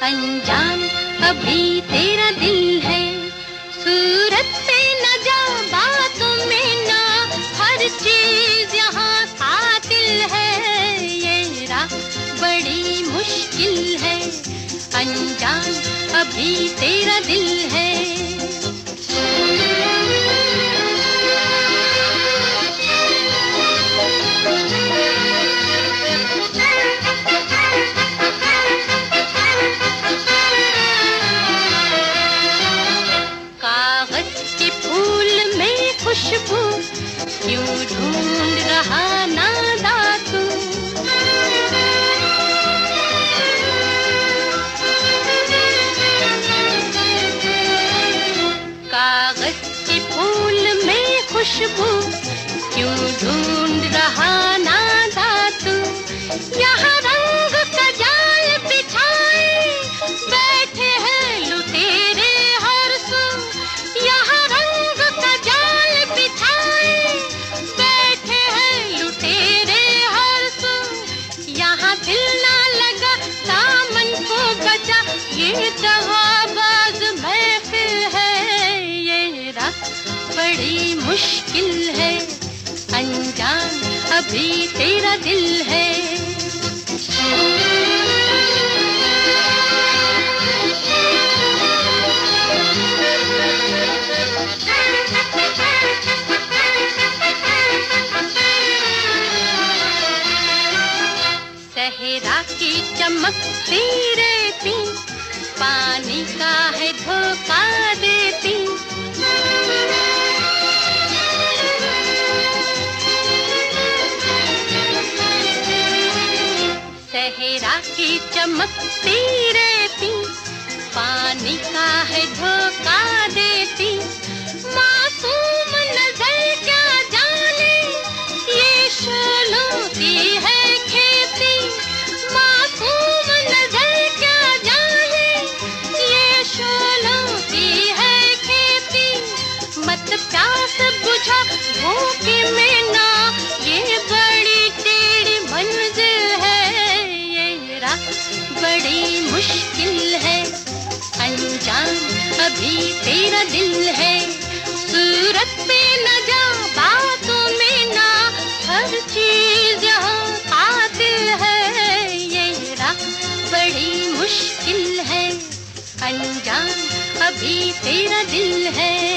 अनजान अभी तेरा दिल है, सूरत पे न जा बातों में ना, हर चीज यहाँ कातिल है। ये राह बड़ी मुश्किल है, अनजान अभी तेरा दिल है। खुशबू क्यों ढूंढ रहा नादा तू, कागज के फूल में खुशबू क्यों ढूंढ रहा नादा तू। यहाँ रंग का जाल बिछाए बैठे हैं लुटेरे हर सू, यहाँ रंग का जाल बिछाए बैठे हैं लुटेरे हर सू। यहाँ दिल ना लगा दामन को बचा, ये दगाबाज महफिल है। ये राह बड़ी मुश्किल है, अनजान अभी तेरा दिल है। सहरा की चमकती रेती पानी का है धोखा देती, सहरा की चमकती रेती पानी का है धोखा देती। मासूम नजर क्या जाने ये शोलों की है खेती, मासूम नजर क्या जाने ये शोलों की है खेती। मत प्यास बुझा भूखे में ना, ये बड़ी टेढ़ी मंजिल है। ये राह बड़ी मुश्किल है, अनजान अभी तेरा दिल है। सूरत पे न जा बातों में ना, हर चीज यहाँ कातिल है। ये राह बड़ी मुश्किल है, अनजान अभी तेरा दिल है।